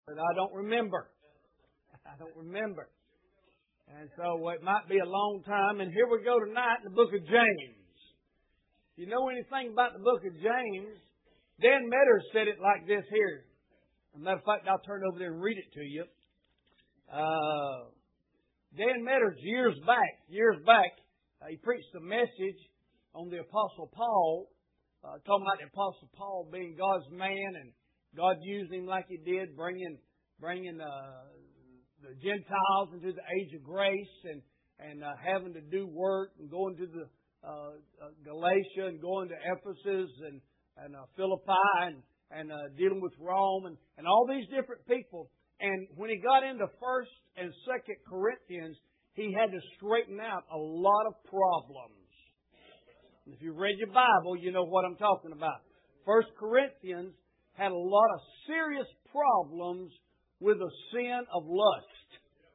But I don't remember. I don't remember. And so it might be a long time. And here we go tonight in the book of James. If you know anything about the book of James, Dan Metter said it like this here. As a matter of fact, I'll turn over there and read it to you. Dan Metter, years back, he preached a message on the Apostle Paul, talking about the Apostle Paul being God's man and God used him like He did, bringing the Gentiles into the age of grace and having to do work and going to the Galatia and going to Ephesus and Philippi and dealing with Rome and all these different people. And when he got into 1st and 2nd Corinthians, he had to straighten out a lot of problems. If you've read your Bible, you know what I'm talking about. 1 Corinthians had a lot of serious problems with the sin of lust.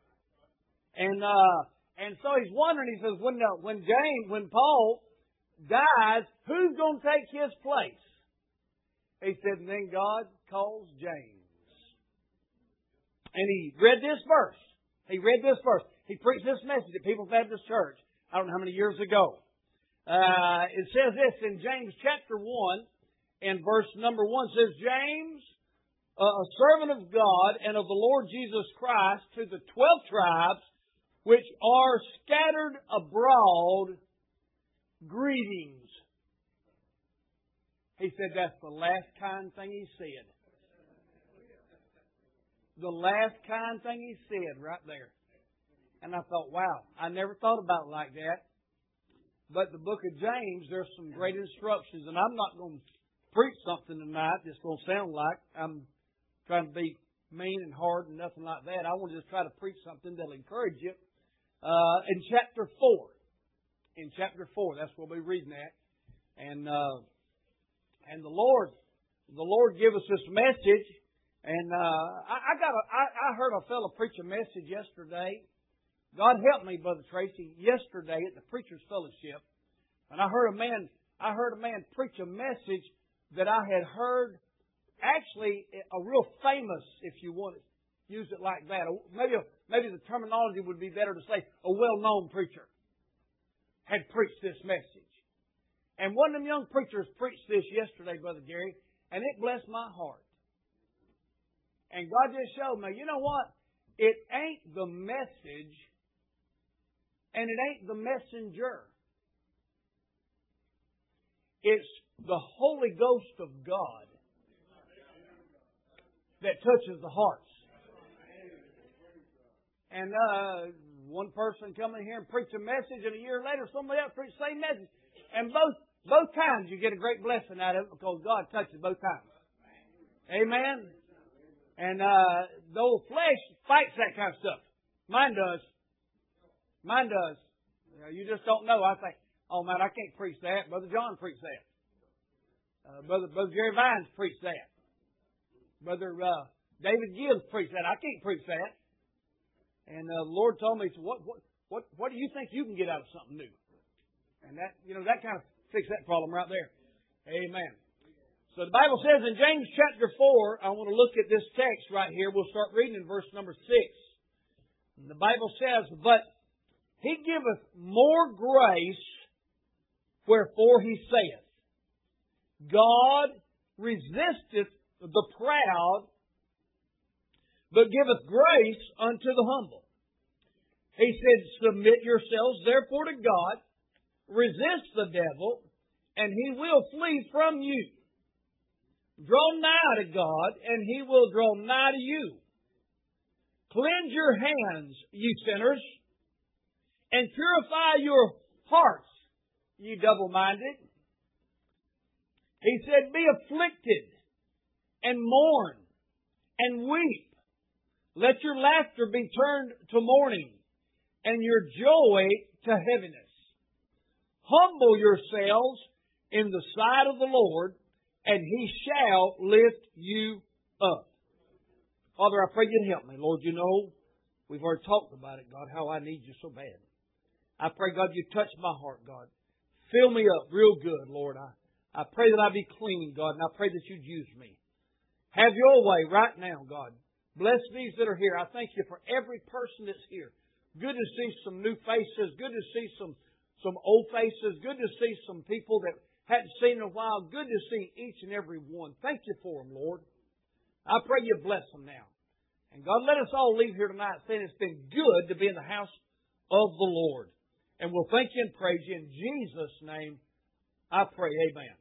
And so he's wondering, he says, when Paul dies, who's going to take his place? He said, and then God calls James. And he read this verse. He preached this message at People's Baptist Church, I don't know how many years ago. It says this in James chapter 1, and verse number 1 says, James, a servant of God and of the Lord Jesus Christ, to the 12 tribes which are scattered abroad, greetings. He said that's the last kind thing he said. The last kind thing he said right there. And I thought, wow, I never thought about it like that. But the book of James, there's some great instructions. And I'm not going to preach something tonight that's going to sound like I'm trying to be mean and hard and nothing like that. I want to just try to preach something that'll encourage you. In chapter 4. In chapter 4, that's what we're reading at. And the Lord gave us this message. And I heard a fellow preach a message yesterday. God help me, Brother Tracy, yesterday at the Preacher's Fellowship. And I heard a man preach a message that I had heard, actually a real famous, if you want to use it like that. Maybe the terminology would be better to say a well-known preacher had preached this message. And one of them young preachers preached this yesterday, Brother Gary, and it blessed my heart. And God just showed me, you know what? It ain't the message and it ain't the messenger. It's the Holy Ghost of God that touches the hearts. And one person come in here and preach a message, and a year later somebody else preach the same message. And both times you get a great blessing out of it because God touches both times. Amen? And the old flesh fights that kind of stuff. Mine does. You just don't know. I think, oh man, I can't preach that. Brother John preached that. Brother Jerry Vines preached that. Brother David Gibbs preached that. I can't preach that. And the Lord told me, so what do you think you can get out of something new? And that kind of fixed that problem right there. Amen. So the Bible says in James chapter 4, I want to look at this text right here. We'll start reading in verse number 6. And the Bible says, but He giveth more grace, wherefore He saith, God resisteth the proud, but giveth grace unto the humble. He said, submit yourselves therefore to God, resist the devil, and he will flee from you. Draw nigh to God, and He will draw nigh to you. Cleanse your hands, ye sinners, and purify your hearts, ye double-minded. He said, be afflicted, and mourn, and weep. Let your laughter be turned to mourning, and your joy to heaviness. Humble yourselves in the sight of the Lord, and He shall lift you up. Father, I pray You'd help me. Lord, you know, we've already talked about it, God, how I need You so bad. I pray, God, You touch my heart, God. Fill me up real good, Lord. I pray that I be clean, God, and I pray that You'd use me. Have Your way right now, God. Bless these that are here. I thank You for every person that's here. Good to see some new faces. Good to see some old faces. Good to see some people that hadn't seen in a while. Good to see each and every one. Thank You for them, Lord. I pray You bless them now. And God, let us all leave here tonight saying it's been good to be in the house of the Lord. And we'll thank You and praise You. In Jesus' name, I pray. Amen.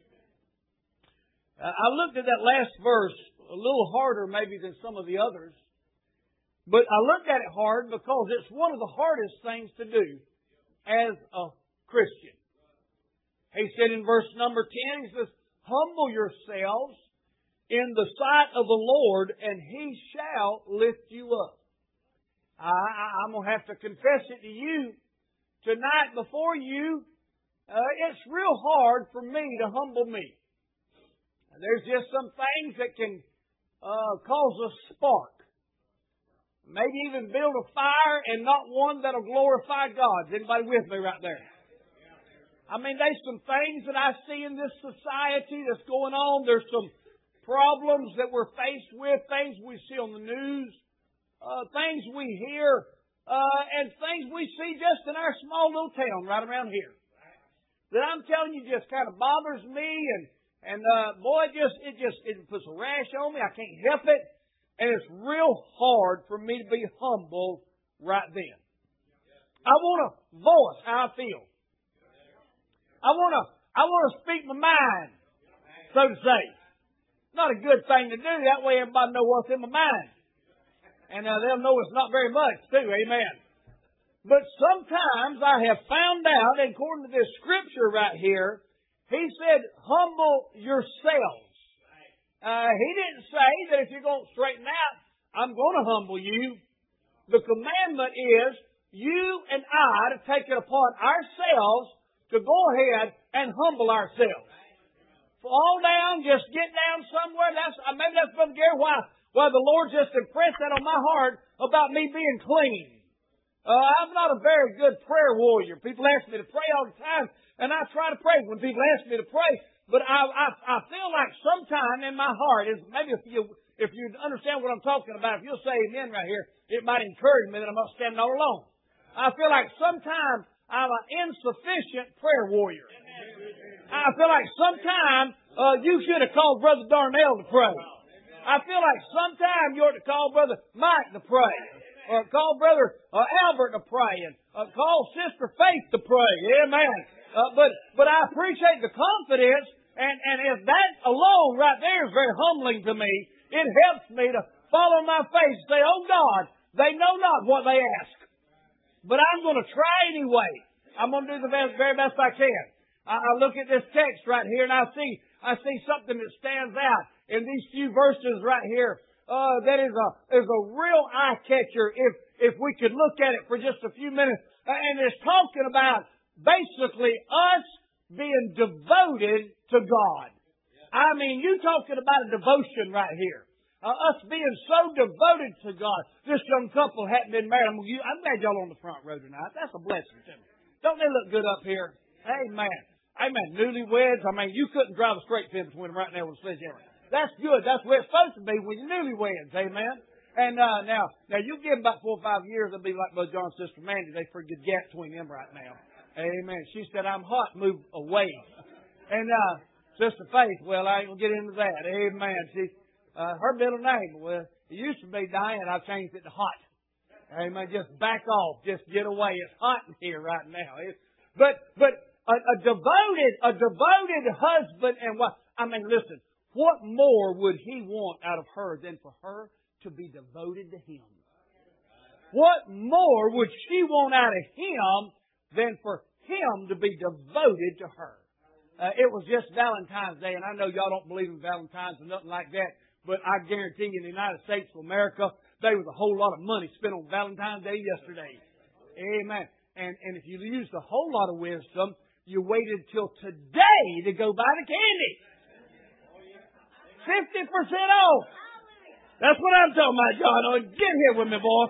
I looked at that last verse a little harder maybe than some of the others. But I looked at it hard because it's one of the hardest things to do as a Christian. He said in verse number 10, he says, humble yourselves in the sight of the Lord, and He shall lift you up. I'm going to have to confess it to you tonight before you. It's real hard for me to humble me. There's just some things that can cause a spark. Maybe even build a fire and not one that'll glorify God. Is anybody with me right there? I mean, there's some things that I see in this society that's going on. There's some problems that we're faced with, things we see on the news, things we hear, and things we see just in our small little town right around here. That I'm telling you just kind of bothers me, and boy, it puts a rash on me. I can't help it. And it's real hard for me to be humble right then. I want to voice how I feel. I want to speak my mind, so to say. Not a good thing to do. That way everybody knows what's in my mind. And they'll know it's not very much, too. Amen. But sometimes I have found out, according to this scripture right here, he said, humble yourselves. He didn't say that if you're going to straighten out, I'm going to humble you. The commandment is you and I to take it upon ourselves to go ahead and humble ourselves. Fall down, just get down somewhere. Maybe that's Brother Gary, why the Lord just impressed that on my heart about me being clean. I'm not a very good prayer warrior. People ask me to pray all the time, and I try to pray when people ask me to pray. But I feel like sometime in my heart, maybe if you understand what I'm talking about, if you'll say amen right here, it might encourage me that I'm not standing all alone. I feel like sometimes I'm an insufficient prayer warrior. I feel like sometimes you should have called Brother Darnell to pray. I feel like sometimes you ought to call Brother Mike to pray. Or call Brother Albert to pray. And call Sister Faith to pray. Amen. But I appreciate the confidence, and if that alone right there is very humbling to me, it helps me to fall on my face and say, oh God, they know not what they ask. But I'm going to try anyway. I'm going to do the very best I can. I look at this text right here, and I see something that stands out in these few verses right here. That is a real eye catcher if we could look at it for just a few minutes. And it's talking about basically us being devoted to God. I mean, you talking about a devotion right here. Us being so devoted to God. This young couple hadn't been married. I'm glad y'all on the front row tonight. That's a blessing to me. Don't they look good up here? Amen. Amen. Newlyweds. I mean, you couldn't drive a straight fence between them right now with a sledgehammer. That's good. That's where it's supposed to be when you're newlyweds. Amen. And now you give them about 4 or 5 years, they'll be like Brother John's sister Mandy. They pretty good gap between them right now. Amen. She said, I'm hot, move away. And Sister Faith, well, I ain't going to get into that. Amen. She, her middle name, well, it used to be Diane. I've changed it to Hot. Amen. Just back off. Just get away. It's hot in here right now. But a devoted husband and wife. I mean, listen, what more would he want out of her than for her to be devoted to him? What more would she want out of him than for him to be devoted to her? It was just Valentine's Day, and I know y'all don't believe in Valentine's or nothing like that, but I guarantee you in the United States of America, there was a whole lot of money spent on Valentine's Day yesterday. Amen. And if you used a whole lot of wisdom, you waited till today to go buy the candy. 50% off. That's what I'm talking about, John. Get here with me, boy.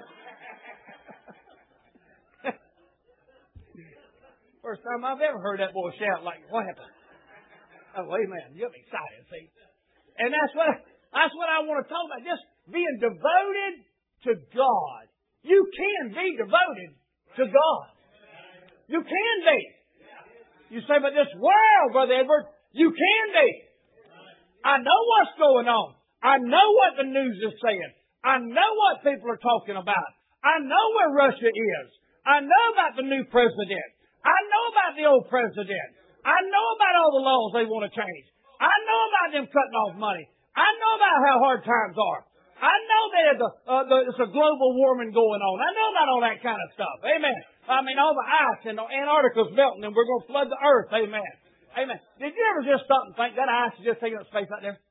First time I've ever heard that boy shout like, what happened? Oh, amen. You're excited, see? And that's what I want to talk about. Just being devoted to God. You can be devoted to God. You can be. You say, but this world, Brother Edward, you can be. I know what's going on. I know what the news is saying. I know what people are talking about. I know where Russia is. I know about the new president. I know about the old president. I know about all the laws they want to change. I know about them cutting off money. I know about how hard times are. I know that it's a global warming going on. I know about all that kind of stuff. Amen. I mean, all the ice and Antarctica's melting and we're going to flood the earth. Amen. Amen. Did you ever just stop and think that ice is just taking up space out there?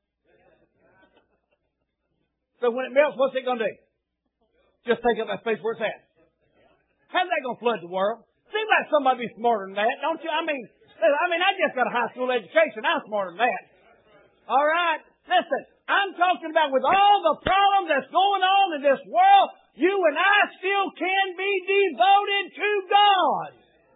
So when it melts, what's it going to do? Just take up that space where it's at. How's that going to flood the world? Seems like somebody be smarter than that, don't you? I mean, I just got a high school education. I'm smarter than that. All right? Listen, I'm talking about with all the problems that's going on in this world, you and I still can be devoted to God.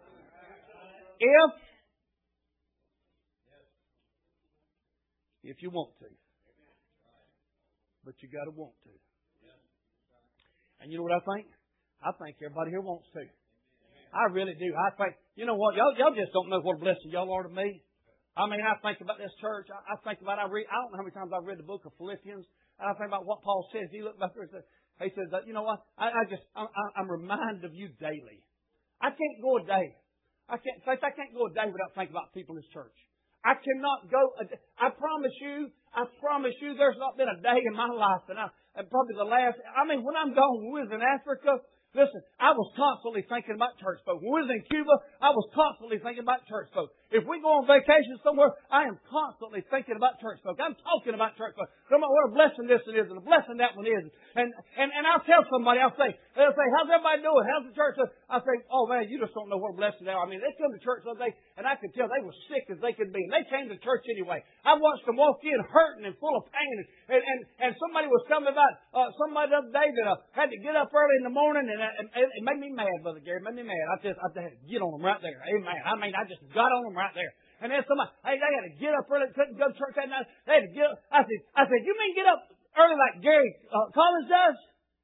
If you want to. But you got to want to. And you know what I think? I think everybody here wants to. I really do. I think, you know what? Y'all just don't know what a blessing y'all are to me. I mean, I think about this church. I think about, I don't know how many times I've read the book of Philippians. And I think about what Paul says. He looked back there and said, he says, you know what? I'm reminded of you daily. I can't go a day. I can't go a day without thinking about people in this church. I cannot go. I promise you, there's not been a day in my life, and probably the last. I mean, when I'm gone, when we was in Africa, listen, I was constantly thinking about church folk. When we was in Cuba, I was constantly thinking about church folk. If we go on vacation somewhere, I am constantly thinking about church folk. I'm talking about church folk. Talking about what a blessing this one is and a blessing that one is. And I'll tell somebody, they'll say, how's everybody doing? How's the church? I say, oh man, you just don't know what a blessing they are. I mean, they come to church one day, and I could tell they were sick as they could be. And they came to church anyway. I watched them walk in hurting and full of pain. And somebody was telling me about somebody the other day that had to get up early in the morning, and it made me mad, Brother Gary. It made me mad. I had to get on them right there. Amen. I mean, I just got on them right there. And then somebody, hey, they had to get up early, couldn't go to church that night. They had to get up. I said, you mean get up early like Gary Collins does?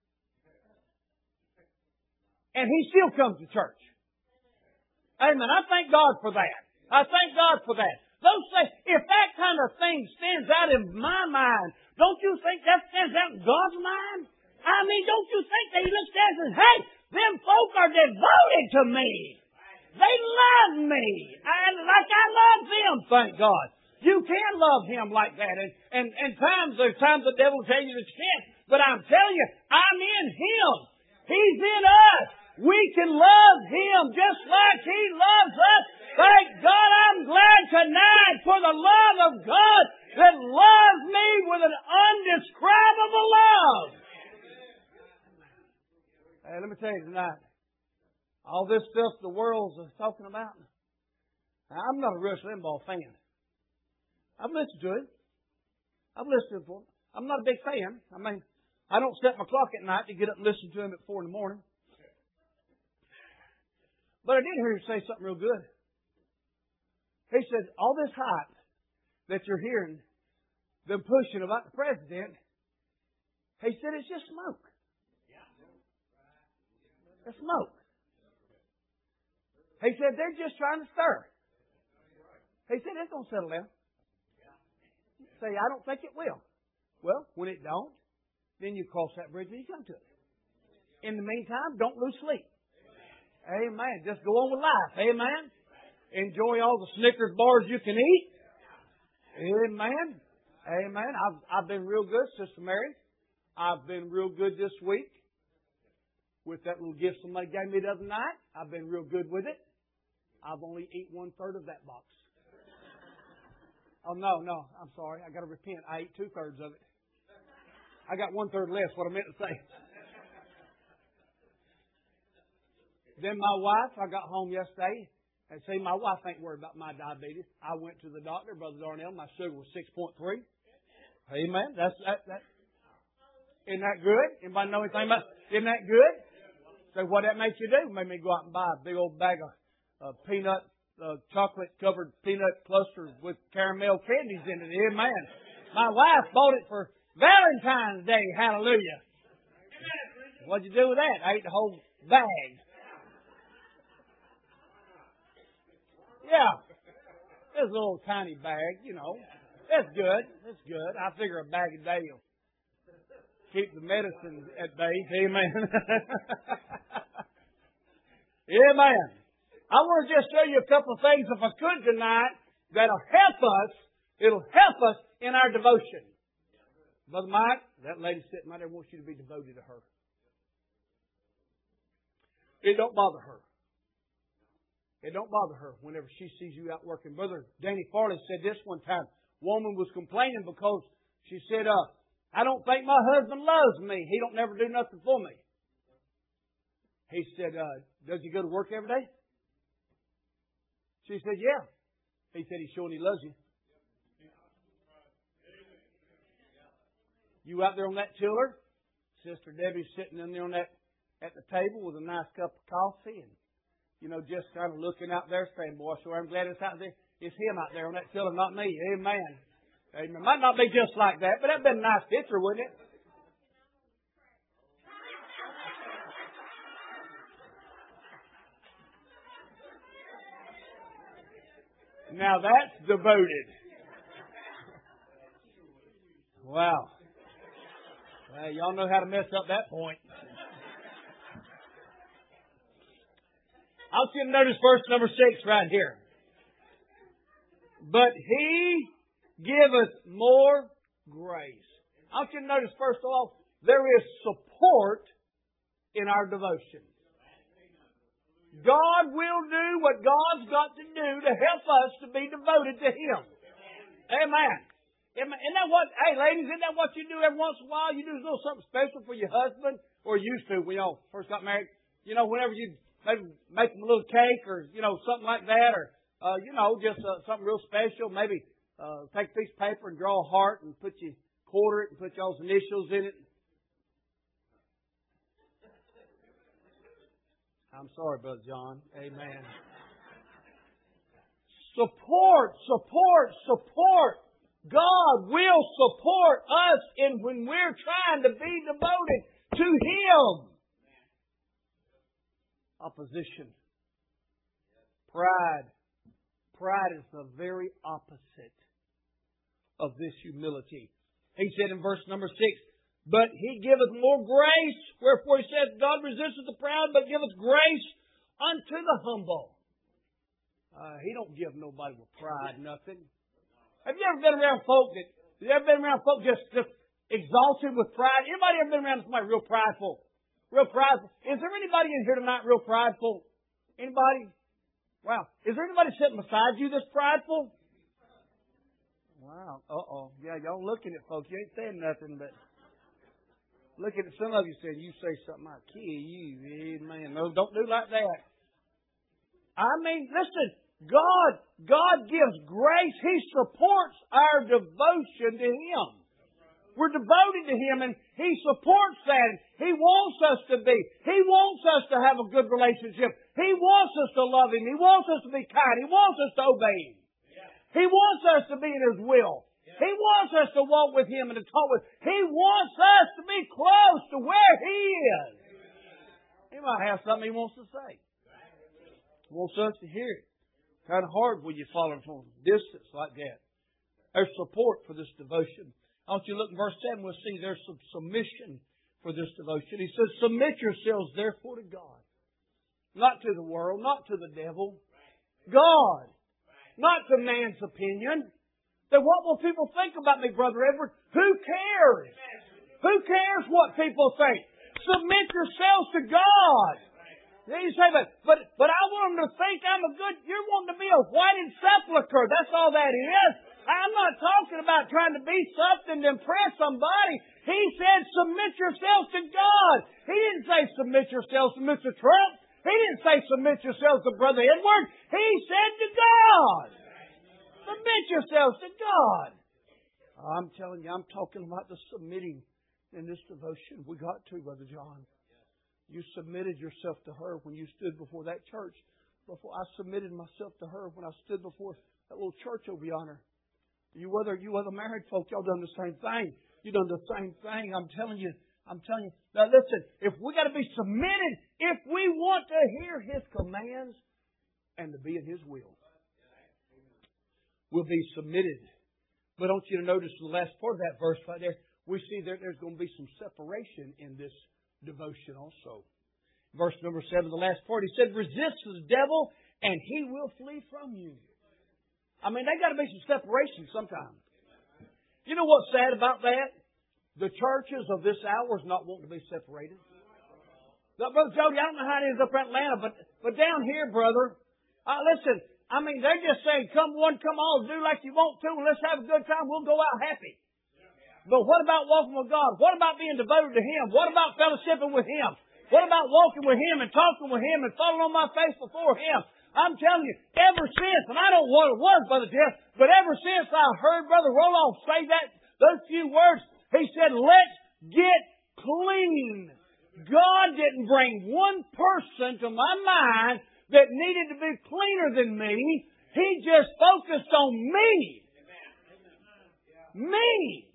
And he still comes to church. Amen. I thank God for that. I thank God for that. Those things, if that kind of thing stands out in my mind, don't you think that stands out in God's mind? I mean, don't you think that He looks down and says, hey, them folk are devoted to me. They love me. And like I love them, thank God. You can love Him like that. And there's times the devil will tell you to can't. But I'm telling you, I'm in Him. He's in us. We can love Him just like He loves us. Thank God I'm glad tonight for the love of God that loves me with an undescribable love. Hey, let me tell you tonight, all this stuff the world's talking about, I'm not a Rush Limbaugh fan. I've listened to it. I've listened to it. I'm not a big fan. I mean, I don't set my clock at night to get up and listen to him at 4 in the morning. But I did hear him say something real good. He said, all this hype that you're hearing, them pushing about the president, he said, it's just smoke. It's smoke. He said, they're just trying to stir. He said, it's going to settle down. Say, I don't think it will. Well, when it don't, then you cross that bridge when you come to it. In the meantime, don't lose sleep. Amen. Just go on with life. Amen. Enjoy all the Snickers bars you can eat. Amen. Amen. I've been real good, Sister Mary. I've been real good this week with that little gift somebody gave me the other night. I've been real good with it. I've only eaten 1/3 of that box. Oh, no. I'm sorry. I got to repent. I ate 2/3 of it. I got 1/3 less, what I meant to say. Then my wife, I got home yesterday. And see, my wife ain't worried about my diabetes. I went to the doctor, Brother Darnell. My sugar was 6.3. Amen. That. Isn't that good? Anybody know anything about? Isn't that good? So what that makes you do? Made me go out and buy a big old bag of peanut, chocolate-covered peanut clusters with caramel candies in it. Amen. My wife bought it for Valentine's Day, hallelujah. What'd you do with that? I ate the whole bag. Yeah. It's a little tiny bag, you know. That's good. That's good. I figure a bag a day will keep the medicine at bay. Amen. Amen. I want to just show you a couple of things, if I could tonight, that'll help us. It'll help us in our devotion. Brother Mike, that lady sitting right there wants you to be devoted to her. It don't bother her. It don't bother her whenever she sees you out working. Brother Danny Farley said this one time. Woman was complaining because she said, I don't think my husband loves me. He don't never do nothing for me. He said, does he go to work every day? She said, yeah. He said, he's showing he loves you. You out there on that tiller? Sister Debbie's sitting in there on that at the table with a nice cup of coffee and, you know, just kind of looking out there saying, boy, sure I'm glad it's out there. It's him out there on that tiller, not me. Amen. Amen. Might not be just like that, but that'd been a nice picture, wouldn't it? Now that's devoted. Wow. Well, y'all know how to mess up that point. I want you to notice verse number 6 right here. But He giveth more grace. I want you to notice, first of all, there is support in our devotion. God will do what God's got to do to help us to be devoted to Him. Amen. Isn't that what, hey ladies, isn't that what you do every once in a while? You do a little something special for your husband, or used to when y'all first got married. You know, whenever you maybe make them a little cake or, you know, something like that, or, you know, just something real special. Maybe take a piece of paper and draw a heart and quarter it and put y'all's initials in it. I'm sorry, Brother John. Amen. Support. God will support us when we're trying to be devoted to Him. Opposition. Pride. Pride is the very opposite of this humility. He said in verse number 6, but He giveth more grace, wherefore He said, God resisteth the proud, but giveth grace unto the humble. He don't give nobody with pride nothing. Have you ever been around folk just exalted with pride? Anybody ever been around somebody real prideful? Real prideful. Is there anybody in here tonight real prideful? Anybody? Wow. Is there anybody sitting beside you that's prideful? Wow. Uh-oh. Yeah, y'all looking at folks. You ain't saying nothing, but looking at some of you saying, you say something, I'll kill you. Amen. No, don't do like that. I mean, listen. God gives grace. He supports our devotion to Him. We're devoted to Him and He supports that. He wants us to be. He wants us to have a good relationship. He wants us to love Him. He wants us to be kind. He wants us to obey Him. He wants us to be in His will. He wants us to walk with Him and to talk with Him. He wants us to be close to where He is. He might have something He wants to say. He wants us to hear it. Kind of hard when you follow from distance like that. There's support for this devotion. I want you to look in verse 7. We'll see there's some submission for this devotion. He says, submit yourselves therefore to God. Not to the world, not to the devil. God. Not to man's opinion. Then what will people think about me, Brother Edward? Who cares? Who cares what people think? Submit yourselves to God. Then you say, but I want them to think I'm a good... You're wanting to be a whited sepulchre. That's all that is. I'm not talking about trying to be something to impress somebody. He said, submit yourselves to God. He didn't say submit yourselves to Mr. Trump. He didn't say submit yourselves to Brother Edward. He said to God. Submit yourselves to God. I'm telling you, I'm talking about the submitting in this devotion. We got to, Brother John. You submitted yourself to her when you stood before that church. Before I submitted myself to her when I stood before that little church over yonder. You other married folk, y'all done the same thing. You done the same thing. I'm telling you. Now listen, if we got to be submitted, if we want to hear His commands and to be in His will, we'll be submitted. But I want you to notice the last part of that verse right there. We see there's going to be some separation in this devotion also. Verse number 7, the last part, he said, resist the devil and he will flee from you. I mean, there got to be some separation sometimes. You know what's sad about that? The churches of this hour is not wanting to be separated. Now, Brother Jody, I don't know how it is up in Atlanta, but down here, brother, listen, I mean, they're just saying, come one, come all, do like you want to, and let's have a good time. We'll go out happy. But what about walking with God? What about being devoted to Him? What about fellowshipping with Him? What about walking with Him and talking with Him and falling on my face before Him? I'm telling you, ever since, and I don't know what it was, Brother Jeff, but ever since I heard Brother Roloff say those few words, he said, let's get clean. God didn't bring one person to my mind that needed to be cleaner than me. He just focused on me. Me.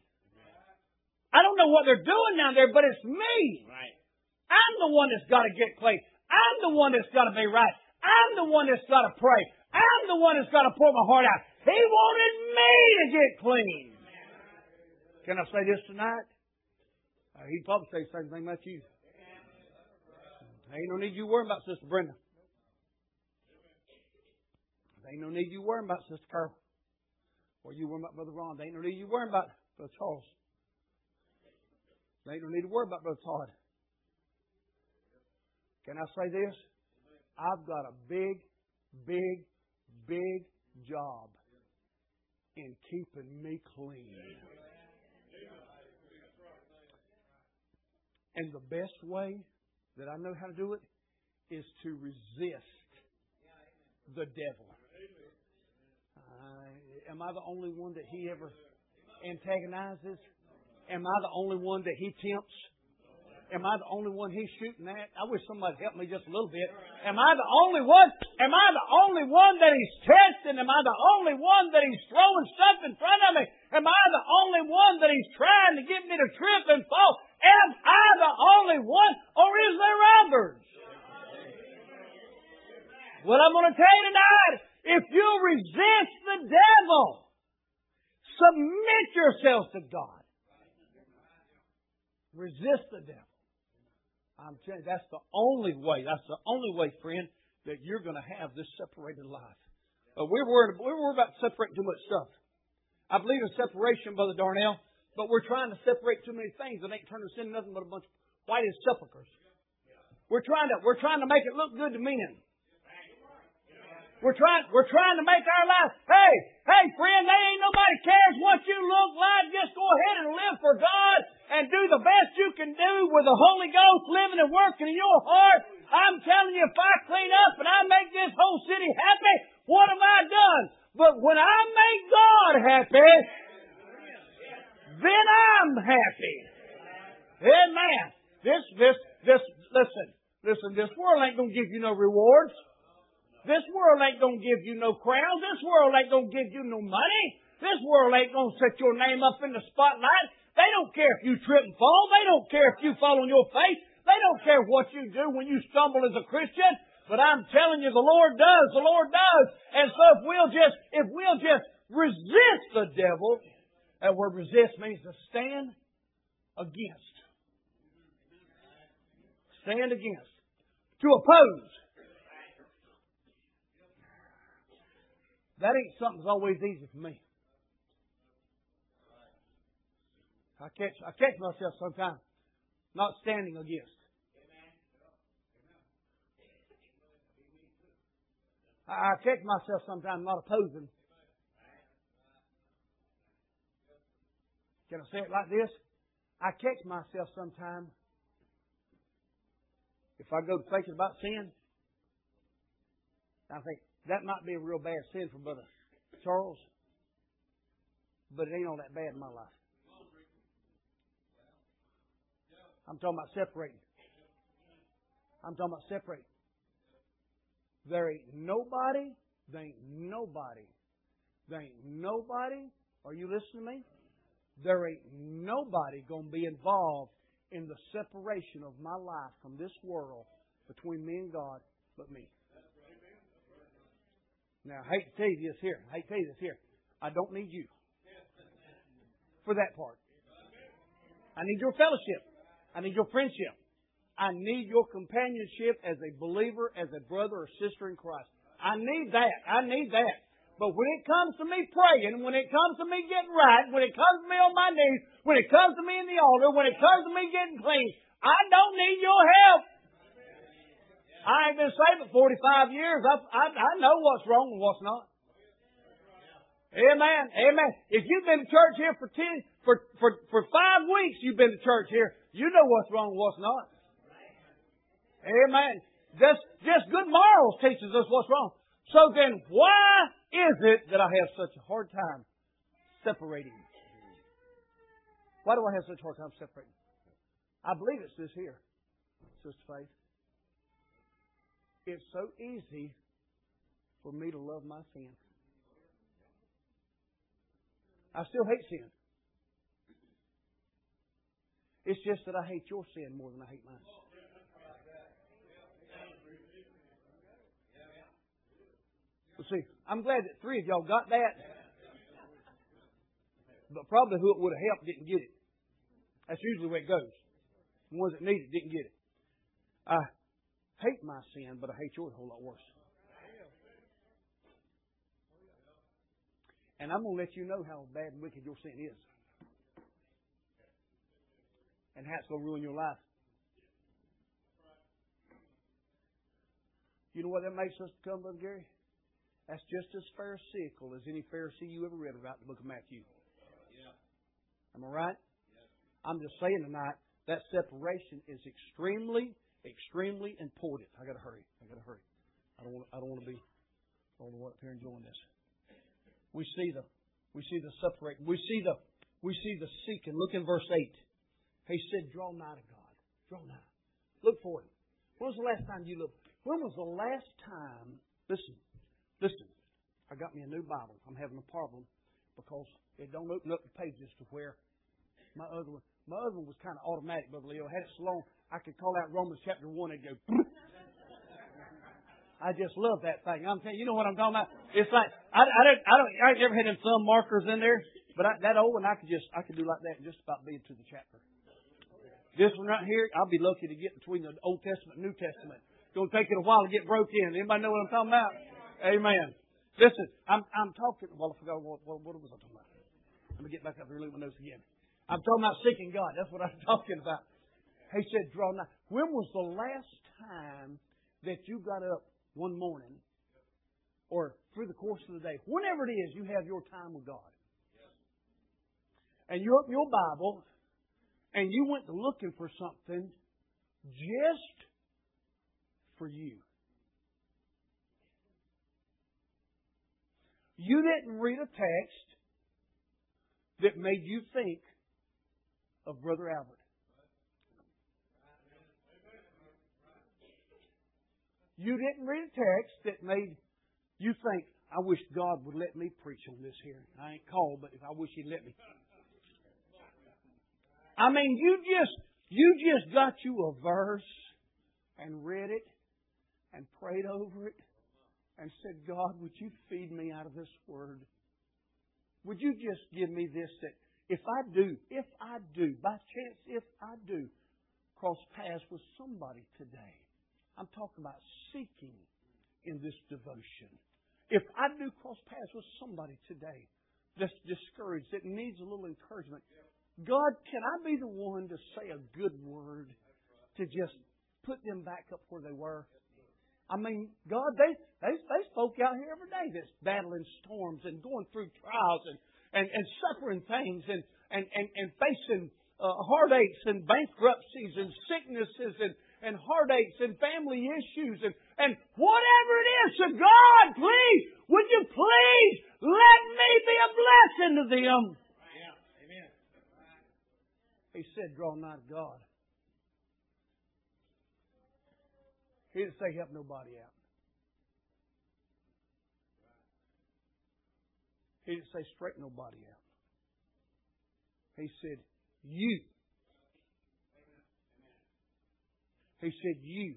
I don't know what they're doing down there, but it's me. I'm the one that's got to get clean. I'm the one that's got to be right. I'm the one that's got to pray. I'm the one that's got to pour my heart out. He wanted me to get clean. Can I say this tonight? He'd probably say the same thing about you. There ain't no need you worrying about Sister Brenda. There ain't no need you worrying about Sister Carol. Or you worrying about Brother Ron. There ain't no need you worrying about Brother Charles. There ain't no need to worry about Brother Todd. Can I say this? I've got a big job in keeping me clean. And the best way that I know how to do it is to resist the devil. Am I the only one that he ever antagonizes? Am I the only one that he tempts? Am I the only one he's shooting at? I wish somebody helped me just a little bit. Am I the only one? Am I the only one that he's testing? Am I the only one that he's throwing stuff in front of me? Am I the only one that he's trying to get me to trip and fall? Am I the only one, or is there others? What I'm going to tell you tonight, if you resist the devil, submit yourself to God. Resist the devil. I'm telling you, that's the only way. That's the only way, friend, that you're going to have this separated life. We're worried about separating too much stuff. I believe in separation, Brother Darnell, but we're trying to separate too many things that ain't turning us into nothing but a bunch of whited sepulchres. We're trying to make it look good to men. We're trying to make our life, hey friend, there ain't nobody cares what you look like. Just go ahead and live for God and do the best you can do with the Holy Ghost living and working in your heart. I'm telling you, if I clean up and I make this whole city happy, what have I done? But when I make God happy, then I'm happy. Amen. Listen, this world ain't going to give you no rewards. This world ain't going to give you no crown. This world ain't going to give you no money. This world ain't going to set your name up in the spotlight. They don't care if you trip and fall. They don't care if you fall on your face. They don't care what you do when you stumble as a Christian. But I'm telling you, the Lord does. The Lord does. And so if we'll just resist the devil, that word resist means to stand against. Stand against. To oppose. That ain't something that's always easy for me. I catch myself sometimes not standing against. I catch myself sometimes not opposing. Can I say it like this? I catch myself sometimes, if I go thinking about sin, I think, that might be a real bad sin for Brother Charles, but it ain't all that bad in my life. I'm talking about separating. There ain't nobody, are you listening to me? there ain't nobody going to be involved in the separation of my life from this world between me and God but me. Now, I hate to tell you this here. I don't need you for that part. I need your fellowship. I need your friendship. I need your companionship as a believer, as a brother or sister in Christ. I need that. But when it comes to me praying, when it comes to me getting right, when it comes to me on my knees, when it comes to me in the altar, when it comes to me getting clean, I don't need your help. I ain't been saved for 45 years. I know what's wrong and what's not. Amen. Amen. If you've been to church here for 5 weeks, you've been to church here, you know what's wrong and what's not. Amen. Just good morals teaches us what's wrong. So then, why is it that I have such a hard time separating? Why do I have such a hard time separating? I believe it's this here, Sister Faith. It's so easy for me to love my sin. I still hate sin. It's just that I hate your sin more than I hate mine. Well, see, I'm glad that 3 of y'all got that. But probably who it would have helped didn't get it. That's usually the way it goes. The ones that need it didn't get it. I hate my sin, but I hate yours a whole lot worse. And I'm going to let you know how bad and wicked your sin is. And how it's going to ruin your life. You know what that makes us become, Brother Gary? That's just as pharisaical as any Pharisee you ever read about in the book of Matthew. Am I right? I'm just saying tonight, that separation is extremely, extremely important. I got to hurry. I don't want to be up here enjoying this. We see the separating. We see the seeking. Look in verse 8. He said, "Draw nigh to God. Draw nigh. Look for Him." When was the last time you looked? When was the last time? Listen. I got me a new Bible. I'm having a problem because it don't open up the pages to where my other one was kind of automatic, Brother Leo. I had it so long I could call out Romans chapter 1 and go. I just love that thing. I'm telling you, you know what I'm talking about? It's like I ain't never had them thumb markers in there, but that old one I could do like that and just about be to the chapter. This one right here, I'll be lucky to get between the Old Testament and New Testament. It's going to take it a while to get broke in. Anybody know what I'm talking about? Amen. Listen, I'm talking. Well, I forgot what was I talking about? Let me get back up here and look at my notes again. I'm talking about seeking God. That's what I'm talking about. He said, "Draw nigh." When was the last time that you got up one morning or through the course of the day, whenever it is you have your time with God, and you open your Bible and you went looking for something just for you? You didn't read a text that made you think of Brother Albert. You didn't read a text that made you think, "I wish God would let me preach on this here. I ain't called, but if I wish He'd let me." I mean, you just got you a verse and read it and prayed over it and said, "God, would you feed me out of this word? Would you just give me this that if I do, by chance, if I do cross paths with somebody today," I'm talking about seeking in this devotion. If I do cross paths with somebody today that's discouraged, that needs a little encouragement, God, can I be the one to say a good word to just put them back up where they were? I mean, God, there's folk out here every day that's battling storms and going through trials and suffering things and facing heartaches and bankruptcies and sicknesses and heartaches and family issues and whatever it is. So God, please, would you please let me be a blessing to them? Yeah. Amen. He said, "Draw nigh to God." He didn't say help nobody out. He didn't say straighten nobody out. He said, you. He said, you.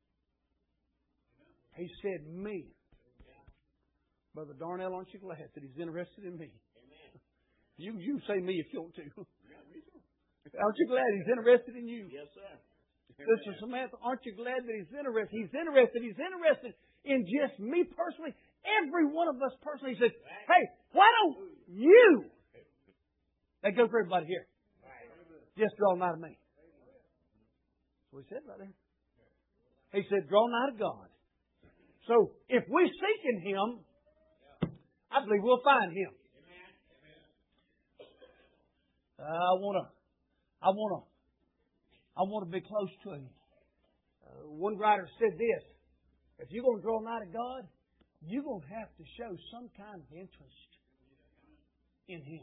He said, me. Brother Darnell, aren't you glad that He's interested in me? You say me if you want to. Aren't you glad He's interested in you? Yes, sir. Sister Samantha, aren't you glad that He's interested? He's interested in just me personally. Every one of us personally. He says, hey, why don't you? That goes for everybody here. Just draw nigh to me. That's what He said right there. He said, draw nigh to God. So, if we seek in Him, I believe we'll find Him. I want to be close to Him. One writer said this: if you're going to draw nigh to God, you're going to have to show some kind of interest in Him.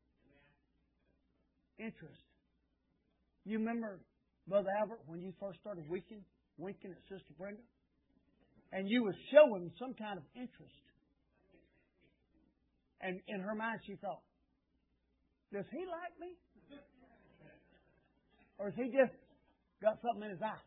Interest. You remember, Brother Albert, when you first started winking at Sister Brenda? And you were showing some kind of interest. And in her mind she thought, does he like me? Or has he just got something in his eye?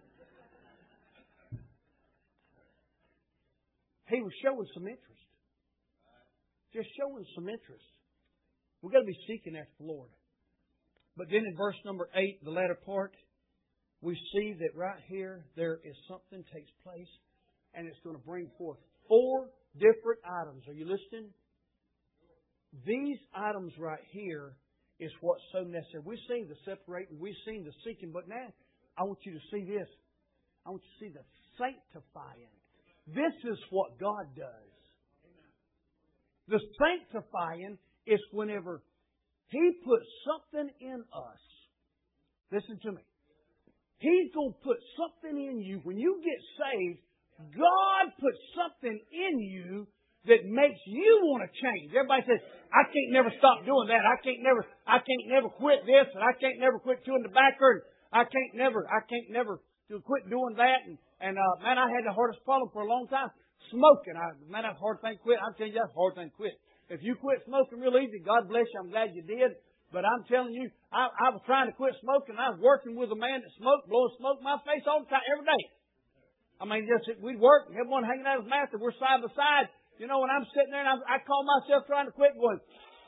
He was showing some interest. Just showing some interest. We've got to be seeking after the Lord. But then in verse number 8, the latter part, we see that right here there is something takes place, and it's going to bring forth 4 different items. Are you listening? These items right here is what's so necessary. We've seen the separating, we've seen the seeking, but now I want you to see this. I want you to see the sanctifying. This is what God does. The sanctifying is whenever He puts something in us. Listen to me. He's going to put something in you. When you get saved, God puts something in you that makes you want to change. Everybody says, I can't never stop doing that. I can't never quit this, and I can't never quit chewing tobacco, and I can't never quit doing that. And man, I had the hardest problem for a long time. Smoking. Man, that's a hard thing to quit. I'm telling you, that's a hard thing to quit. If you quit smoking real easy, God bless you. I'm glad you did. But I'm telling you, I was trying to quit smoking. I was working with a man that smoked, blowing smoke in my face all the time, every day. I mean, we'd work, and everyone hanging out his master. We're side by side. You know, when I'm sitting there and I call myself trying to quit, going,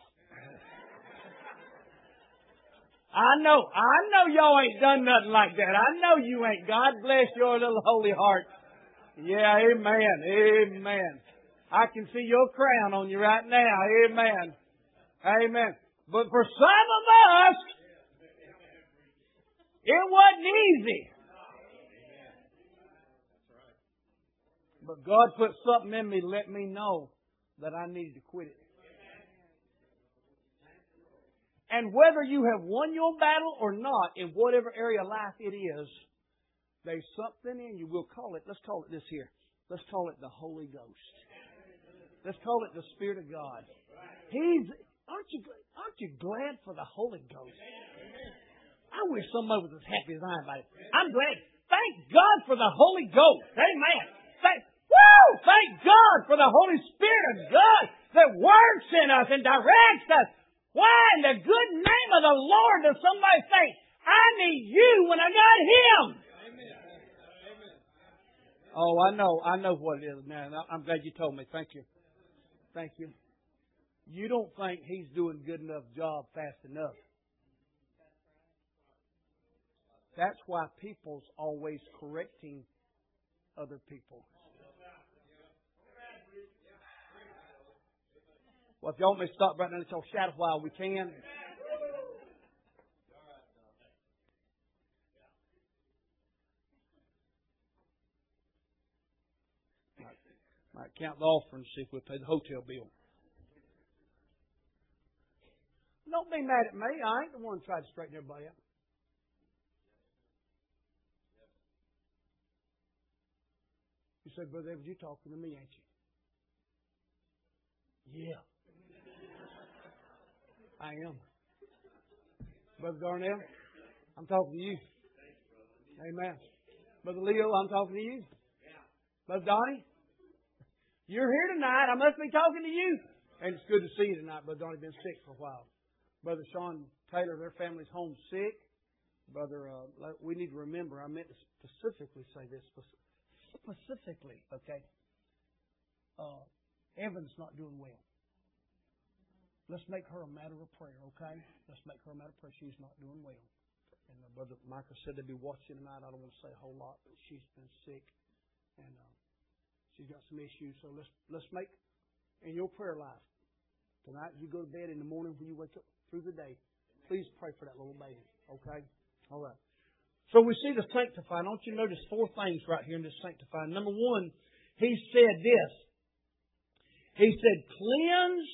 I know y'all ain't done nothing like that. I know you ain't. God bless your little holy heart. Yeah, amen. Amen. I can see your crown on you right now. Amen. Amen. But for some of us, it wasn't easy. But God put something in me to let me know that I needed to quit it. And whether you have won your battle or not, in whatever area of life it is, there's something in you. Let's call it this here. Let's call it the Holy Ghost. Let's call it the Spirit of God. Aren't you glad for the Holy Ghost? I wish somebody was as happy as I am about it. I'm glad. Thank God for the Holy Ghost. Amen. Thank God for the Holy Spirit of God that works in us and directs us. Why in the good name of the Lord does somebody say, I need you when I got Him? Amen. Oh, I know what it is now. I'm glad you told me. Thank you. Thank you. You don't think He's doing a good enough job fast enough. That's why people's always correcting other people. Well, if y'all want me to stop right now and let y'all shout a while, we can. Might count the offering, see if we pay the hotel bill. Don't be mad at me. I ain't the one trying to straighten everybody out. You say, Brother Evans, you talking to me, ain't you? Yeah. I am. Brother Darnell, I'm talking to you. Amen. Brother Leo, I'm talking to you. Brother Donnie, you're here tonight. I must be talking to you. And it's good to see you tonight. Brother Donnie's been sick for a while. Brother Sean Taylor, their family's home sick. Brother, we need to remember, I meant to specifically say this. Specifically, okay? Evan's not doing well. Let's make her a matter of prayer, okay? Let's make her a matter of prayer. She's not doing well. And Brother Michael said they'd be watching tonight. I don't want to say a whole lot, but she's been sick. And she's got some issues. So let's make, in your prayer life, tonight, as you go to bed, in the morning, when you wake up through the day, please pray for that little baby, okay? All right. So we see the sanctifying. I want you to notice 4 things right here in this sanctifying. Number 1, he said this. He said, cleanse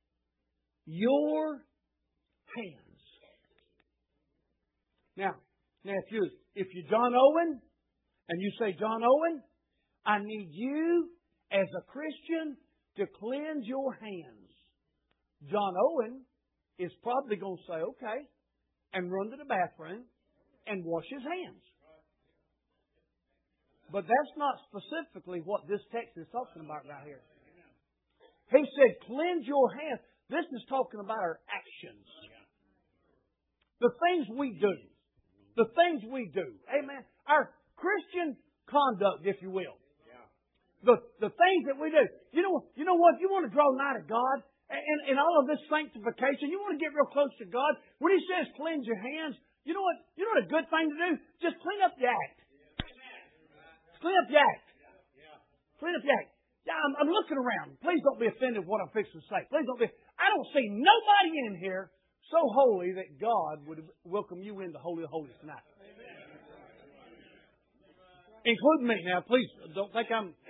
your hands. Now if you're John Owen, and you say, John Owen, I need you as a Christian to cleanse your hands. John Owen is probably going to say, okay, and run to the bathroom and wash his hands. But that's not specifically what this text is talking about right here. He said, cleanse your hands. This is talking about our actions. The things we do. The things we do. Amen. Our Christian conduct, if you will. The things that we do. You know what? You want to draw nigh to God and all of this sanctification. You want to get real close to God. When He says cleanse your hands, you know what? You know what a good thing to do? Just clean up the act. Clean up the act. Clean up the act. Yeah, I'm looking around. Please don't be offended with what I'm fixing to say. Please don't be. I don't see nobody in here so holy that God would welcome you into Holy of Holies tonight. Including me. Now, please don't think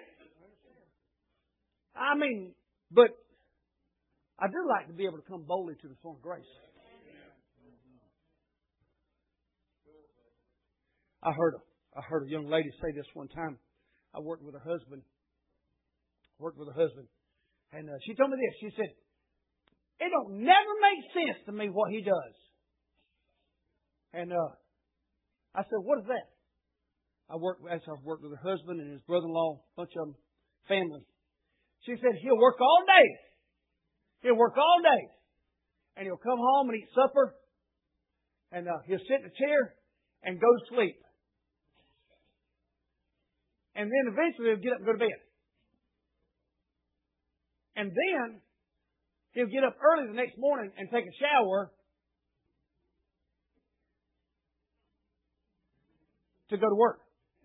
but I do like to be able to come boldly to the throne of grace. I heard a young lady say this one time. I worked with her husband. And she told me this. She said, it don't never make sense to me what he does. And I said, what is that? I've worked with her husband and his brother-in-law, a bunch of them, family. She said, he'll work all day. And he'll come home and eat supper. And he'll sit in a chair and go to sleep. And then eventually he'll get up and go to bed. And then he'll get up early the next morning and take a shower to go to work.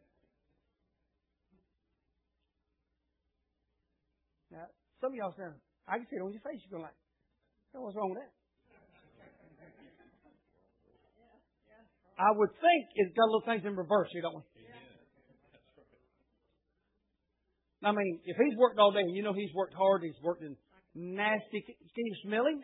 Now, some of y'all saying, I can see it on your face. You're going like, what's wrong with that? I would think it's got little things in reverse here, don't we? I mean, if he's worked all day and you know he's worked hard, he's worked in nasty... Can you smell him?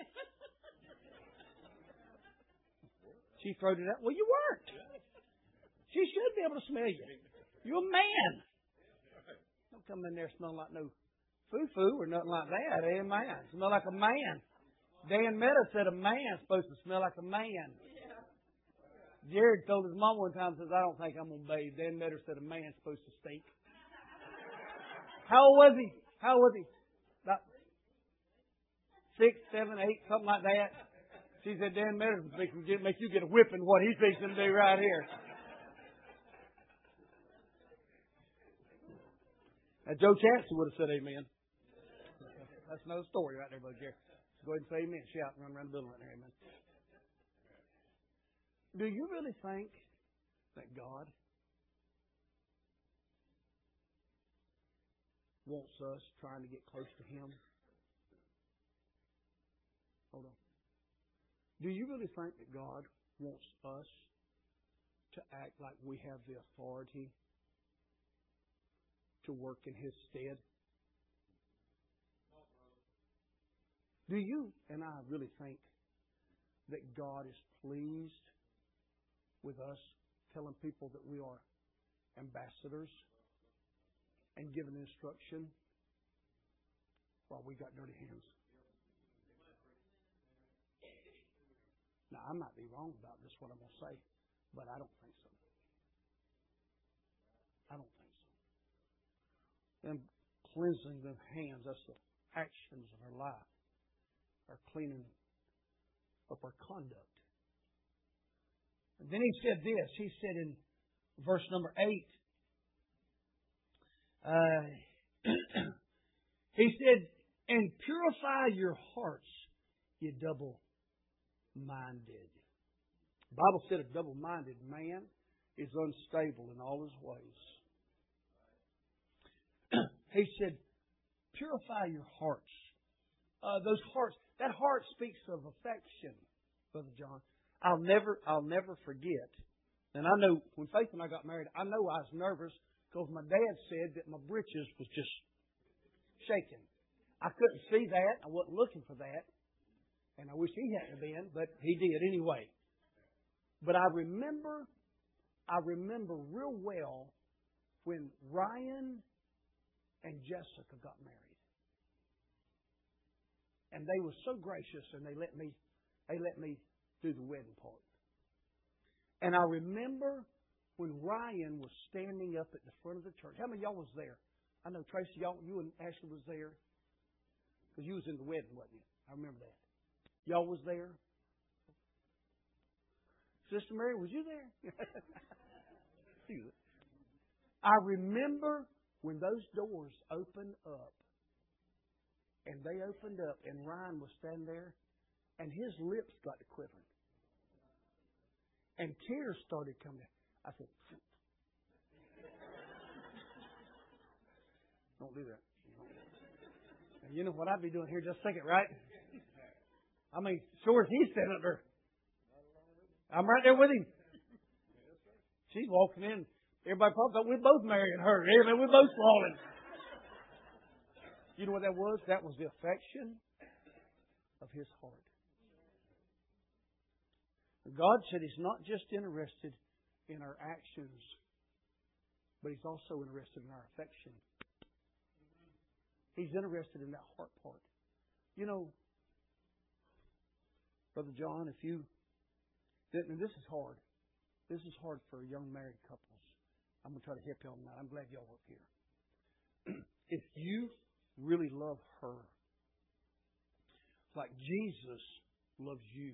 She throws it out. Well, you worked. She should be able to smell you. You're a man. Don't come in there smelling like no foo-foo or nothing like that. Amen. Smell like a man. Dan Meadow said a man's supposed to smell like a man. Jared told his mom one time, says, I don't think I'm going to bathe. Dan Meadow said a man's supposed to stink. How old was he? About 6, 7, 8, something like that. She said, Dan Meadows make you get a whipping what he's fixing to do right here. Now, Joe Chancey would have said amen. That's another story right there, Brother Jerry. Go ahead and say amen. Shout and run around the building right there, amen. Do you really think that God wants us trying to get close to Him? Hold on. Do you really think that God wants us to act like we have the authority to work in His stead? Do you and I really think that God is pleased with us telling people that we are ambassadors and giving instruction while we got dirty hands? Now, I might be wrong about this, what I'm going to say, but I don't think so. Them cleansing the hands, that's the actions of our life, are cleaning up our conduct. And then he said this. He said in verse number 8, he said, and purify your hearts, you double-minded. The Bible said a double-minded man is unstable in all his ways. He said, purify your hearts. Those hearts, that heart speaks of affection, Brother John. I'll never forget. And I know when Faith and I got married, I know I was nervous because my dad said that my britches was just shaking. I couldn't see that. I wasn't looking for that. And I wish he hadn't been, but he did anyway. But I remember real well when Ryan and Jessica got married. And they were so gracious and they let me do the wedding part. And I remember when Ryan was standing up at the front of the church. How many of y'all was there? I know, Tracy, you and Ashley was there. Because you was in the wedding, wasn't you? I remember that. Y'all was there? Sister Mary, was you there? I remember when those doors opened up. And they opened up and Ryan was standing there. And his lips got to quivering. And tears started coming. I said, don't do that. And you know what I'd be doing here just a second, right? I mean, sure as he's standing up there. I'm right there with him. She's walking in. Everybody probably thought we're both marrying her. We're both falling. You know what that was? That was the affection of his heart. God said He's not just interested in our actions, but He's also interested in our affection. He's interested in that heart part. You know, Brother John, if you didn't, and this is hard. This is hard for young married couples. I'm going to try to help you on that. I'm glad y'all are here. If you really love her like Jesus loves you,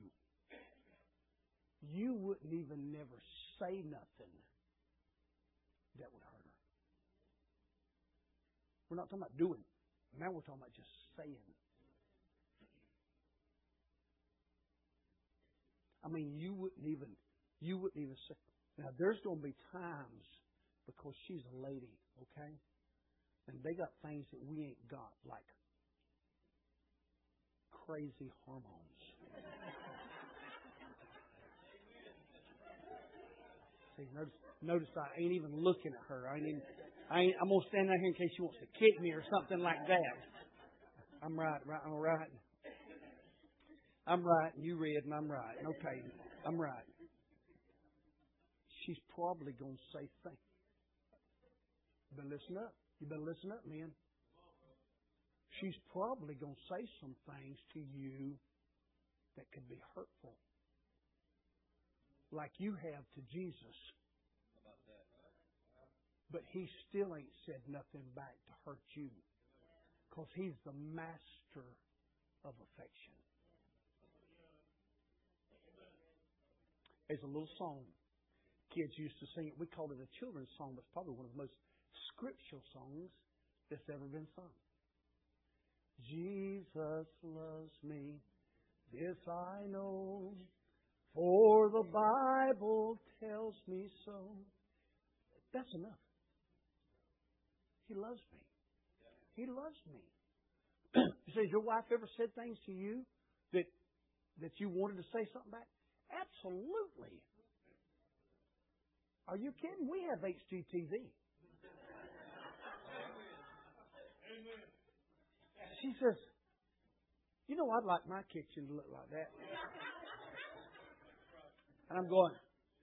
you wouldn't even never say nothing that would hurt her. We're not talking about doing. Now we're talking about just saying. I mean, you wouldn't even say. Now, there's going to be times, because she's a lady, okay? And they got things that we ain't got, like crazy hormones. See, notice I ain't even looking at her. I'm gonna stand out here in case she wants to kick me or something like that. I'm right. I'm right, and you read, and I'm right. Okay, I'm right. She's probably going to say things. You better listen up. You better listen up, man. She's probably going to say some things to you that could be hurtful. Like you have to Jesus. But He still ain't said nothing back to hurt you. Because He's the master of affection. There's a little song kids used to sing. We called it a children's song, but it's probably one of the most scriptural songs that's ever been sung. Jesus loves me, this I know, for the Bible tells me so. That's enough. He loves me. He loves me. You say, has your wife ever said things to you that you wanted to say something back? Absolutely. Are you kidding? We have HGTV. She says, you know, I'd like my kitchen to look like that. And I'm going,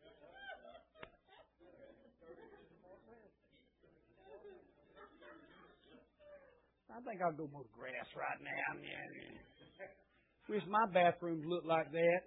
I think I'll go mow the grass right now. Wish my bathroom looked like that.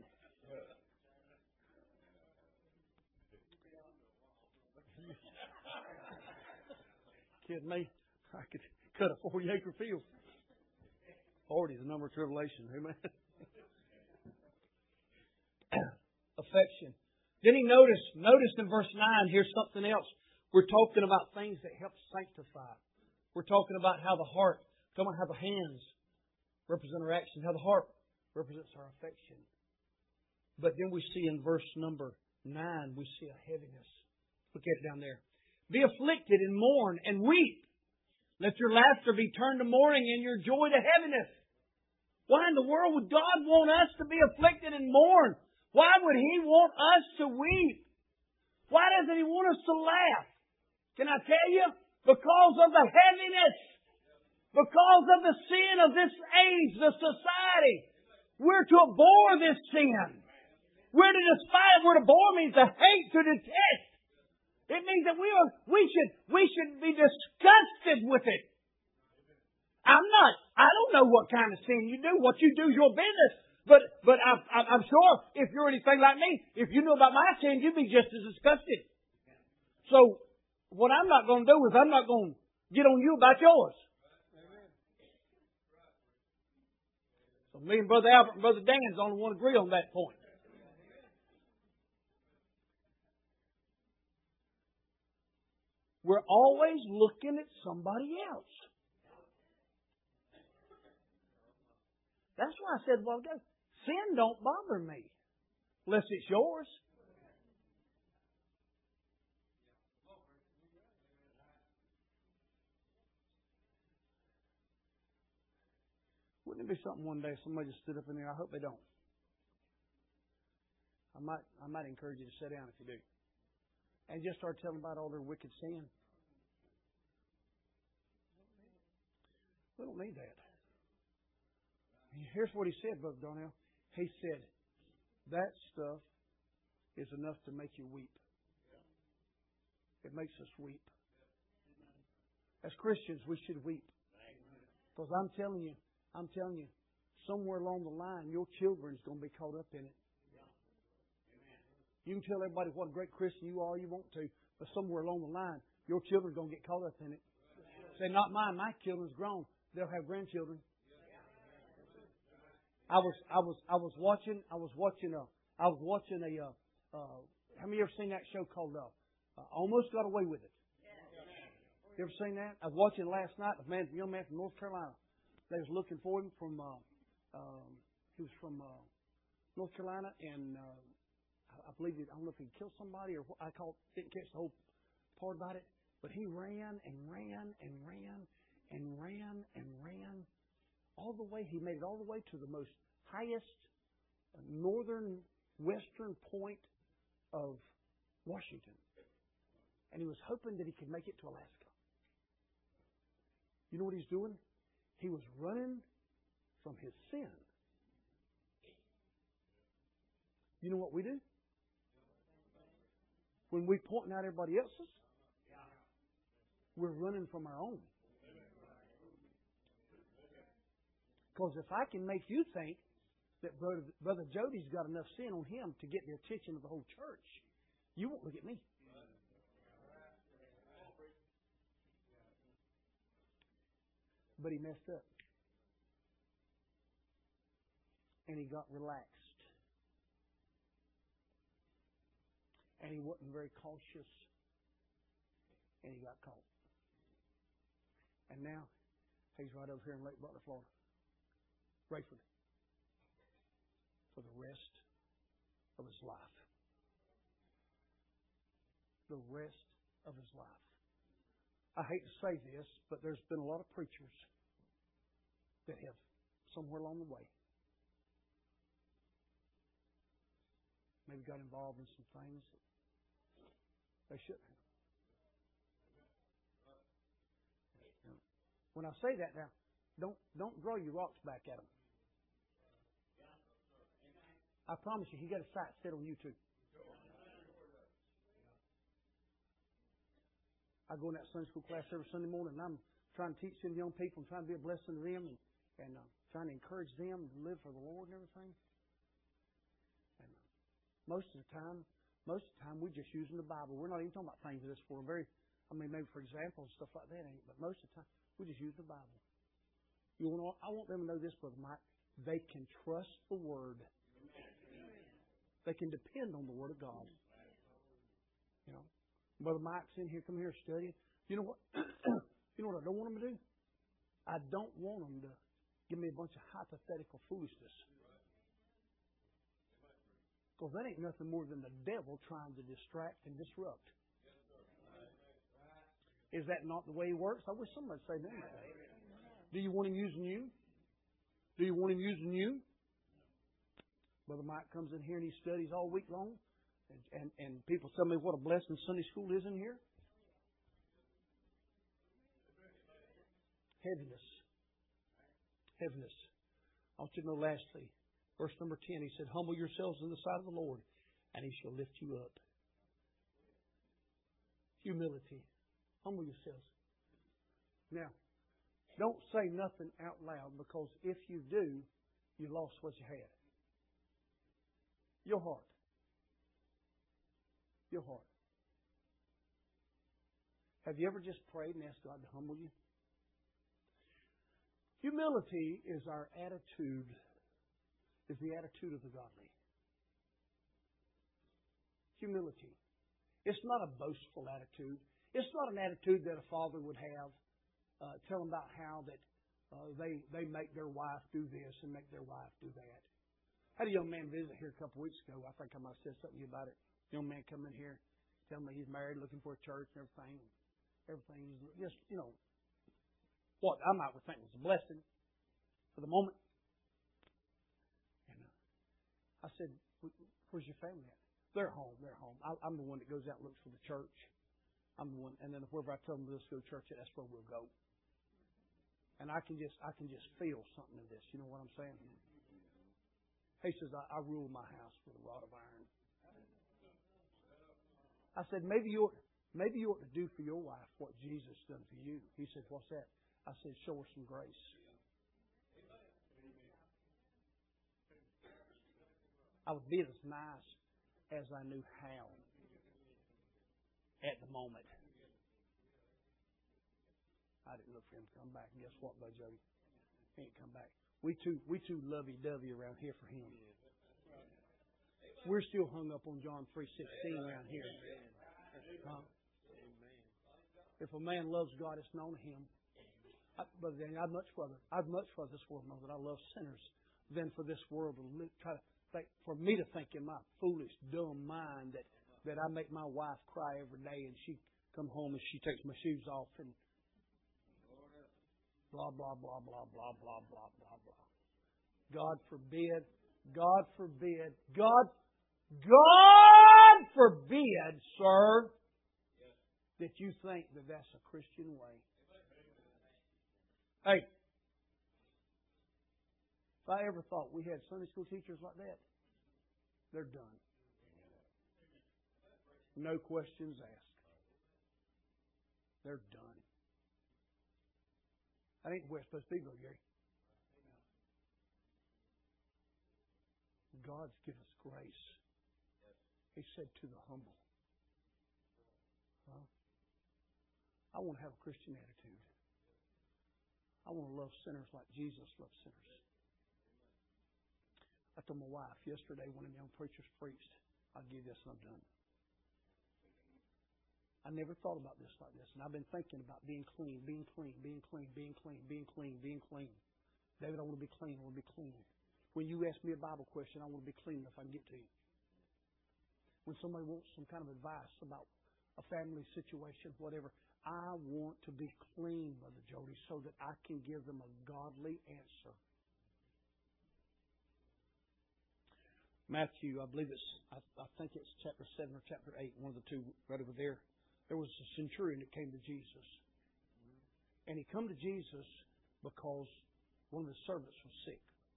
Kidding me? I could cut a 40-acre field. 40 is the number of tribulation. Amen. Affection. Then he notice in verse 9, here's something else. We're talking about things that help sanctify. We're talking about how the heart, talking about how the hands represent our action, how the heart represents our affection. But then we see in verse number 9, we see a heaviness. Look at it down there. Be afflicted and mourn and weep. Let your laughter be turned to mourning and your joy to heaviness. Why in the world would God want us to be afflicted and mourn? Why would He want us to weep? Why doesn't He want us to laugh? Can I tell you? Because of the heaviness. Because of the sin of this age, the society. We're to abhor this sin. We're to despise. We're to abhor means to hate, to detest. It means that we should be disgusted with it. I don't know what kind of sin you do. What you do is your business. But I'm sure if you're anything like me, if you knew about my sin, you'd be just as disgusted. So what I'm not going to do is I'm not going to get on you about yours. So me and Brother Albert and Brother Dan's the only one agree on that point. We're always looking at somebody else. That's why I said, well, sin don't bother me unless it's yours. Wouldn't it be something one day somebody just stood up in there? I hope they don't. I might encourage you to sit down if you do. And just start telling about all their wicked sin. We don't need that. Here's what he said, Brother Donnell. He said, that stuff is enough to make you weep. It makes us weep. As Christians, we should weep. Because I'm telling you, somewhere along the line, your children's going to be caught up in it. You can tell everybody what a great Christian you are, you want to, but somewhere along the line, your children are going to get caught up in it. Say, not mine. My children's grown. They'll have grandchildren. I was watching a. How many of you ever seen that show called Almost Got Away with It? You ever seen that? I was watching last night. A young man from North Carolina. They was looking for him from. He was from North Carolina, and I believe I don't know if he killed somebody or what. Didn't catch the whole part about it. But he ran and ran and ran and ran and ran all the way. He made it all the way to the most highest northern western point of Washington. And he was hoping that he could make it to Alaska. You know what he's doing? He was running from his sin. You know what we do? When we point out everybody else's, we're running from our own. Because if I can make you think that Brother Jody's got enough sin on him to get the attention of the whole church, you won't look at me. But he messed up. And he got relaxed. And he wasn't very cautious. And he got caught. And now, he's right over here in Lake Butler, Florida. Rayford. For the rest of his life. The rest of his life. I hate to say this, but there's been a lot of preachers that have, somewhere along the way, maybe got involved in some things that they shouldn't have. When I say that now, don't throw your rocks back at them. I promise you, he got a sight set on you too. I go in that Sunday school class every Sunday morning, and I'm trying to teach them young people and trying to be a blessing to them and trying to encourage them to live for the Lord and everything. And most of the time, we're just using the Bible. We're not even talking about things that's for maybe for examples and stuff like that, but most of the time, we just use the Bible. I want them to know this, Brother Mike. They can trust the Word. They can depend on the Word of God. You know, Brother Mike's in here, come here studying. You know what? You know what I don't want them to do? I don't want them to give me a bunch of hypothetical foolishness. Because that ain't nothing more than the devil trying to distract and disrupt. Is that not the way he works? I wish somebody would say that. Do you want him using you? Do you want him using you? Brother Mike comes in here and he studies all week long. And people tell me what a blessing Sunday school is in here. Heaviness. Heaviness. I want you to know lastly, verse number 10, he said, humble yourselves in the sight of the Lord, and He shall lift you up. Humility. Humble yourselves. Now, don't say nothing out loud, because if you do, you lost what you had. Your heart. Your heart. Have you ever just prayed and asked God to humble you? Humility is our attitude, is the attitude of the godly. Humility. It's not a boastful attitude. It's not an attitude that a father would have, tell them about how that they make their wife do this and make their wife do that. I had a young man visit here a couple of weeks ago. I think I might have said something to you about it. Young man come in here, tell me he's married, looking for a church and everything. Everything's just, you know, what I might think was a blessing for the moment. And I said, where's your family at? They're home. They're home. I'm the one that goes out and looks for the church. I'm the one, and then wherever I tell them let's go to church, that's where we'll go. And I can just feel something of this. You know what I'm saying? He says, I rule my house with a rod of iron. I said, maybe you ought to do for your wife what Jesus done for you. He said, what's that? I said, show her some grace. I would be as nice as I knew how at the moment. I didn't look for him to come back. And guess what, Bud Jody? He ain't come back. We too lovey-dovey around here for him. We're still hung up on John 3:16 around here. If a man loves God, it's known to him. Brother Daniel, I'd much rather this world know that I love sinners than for this world to try to think, for me to think in my foolish, dumb mind that I make my wife cry every day and she come home and she takes my shoes off and blah, blah, blah, blah, blah, blah, blah, blah, blah. God forbid, God forbid, God forbid, sir, that you think that that's a Christian way. Hey, if I ever thought we had Sunday school teachers like that, they're done. No questions asked. They're done. That ain't the way it's supposed to be, Brother Gary. God's given us grace. He said to the humble. I want to have a Christian attitude. I want to love sinners like Jesus loved sinners. I told my wife yesterday when a young preacher's preached, I'll give this and I'm done. I never thought about this like this. And I've been thinking about being clean, being clean, being clean, being clean, being clean, being clean. David, I want to be clean. I want to be clean. When you ask me a Bible question, I want to be clean enough I can get to you. When somebody wants some kind of advice about a family situation, whatever, I want to be clean, Brother Jody, so that I can give them a godly answer. Matthew, I believe I think it's chapter 7 or chapter 8, one of the two right over there. There was a centurion that came to Jesus. And he come to Jesus because one of his servants was sick.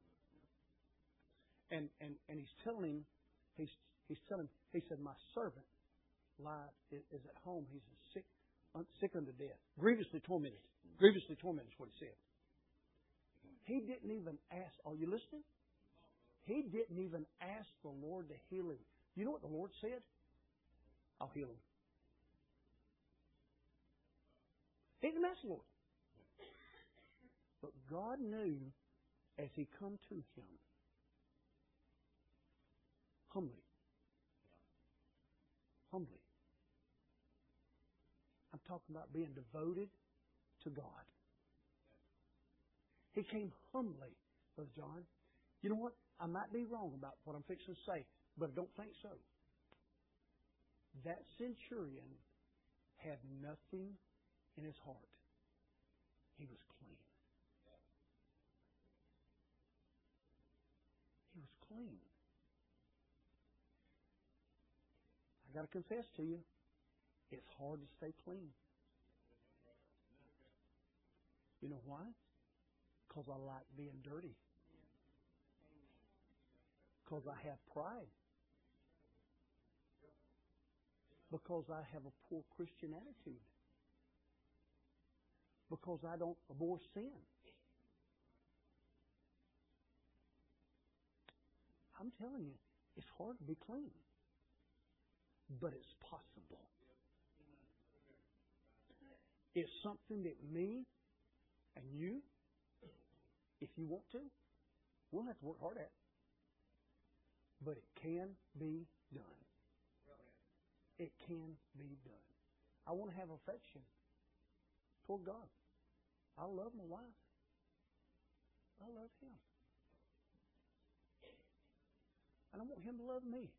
And he's telling him, he said, my servant is at home. He's sick unto death. Grievously tormented. Grievously tormented is what he said. He didn't even ask, are you listening? He didn't even ask the Lord to heal him. You know what the Lord said? I'll heal him. He didn't ask the Lord. But God knew as he come to him, humbly, talking about being devoted to God. He came humbly, Brother John. You know what? I might be wrong about what I'm fixing to say, but I don't think so. That centurion had nothing in his heart. He was clean. He was clean. I got to confess to you, it's hard to stay clean. You know why? Because I like being dirty. Because I have pride. Because I have a poor Christian attitude. Because I don't abhor sin. I'm telling you, it's hard to be clean. But it's possible. It's something that me and you, if you want to, we'll have to work hard at. But it can be done. It can be done. I want to have affection toward God. I love my wife. I love Him. And I want Him to love me.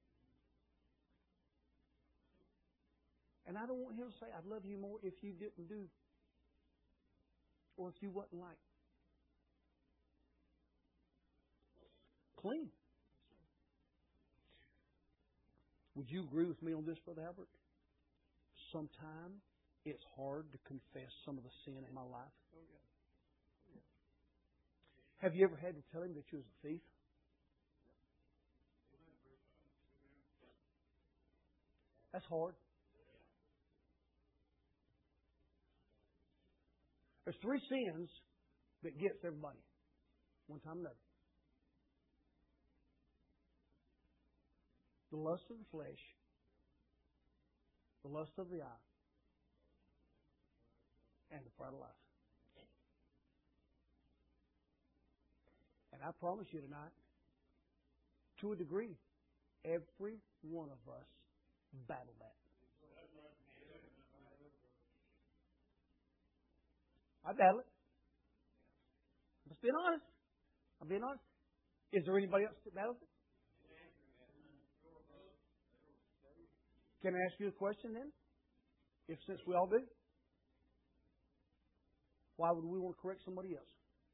And I don't want Him to say, I'd love you more if you didn't do, or if you wasn't like. Clean. Would you agree with me on this, Brother Albert? Sometimes it's hard to confess some of the sin in my life. Oh, yeah. Have you ever had to tell Him that you was a thief? That's hard. There's 3 sins that gets everybody one time or another. The lust of the flesh, the lust of the eye, and the pride of life. And I promise you tonight, to a degree, every one of us battle that. I battle it. I'm just being honest. I'm being honest. Is there anybody else that battles it? Can I ask you a question then? Since we all do? Why would we want to correct somebody else?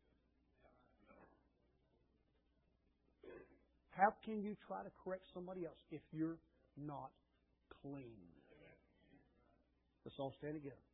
How can you try to correct somebody else if you're not clean? Let's all stand together.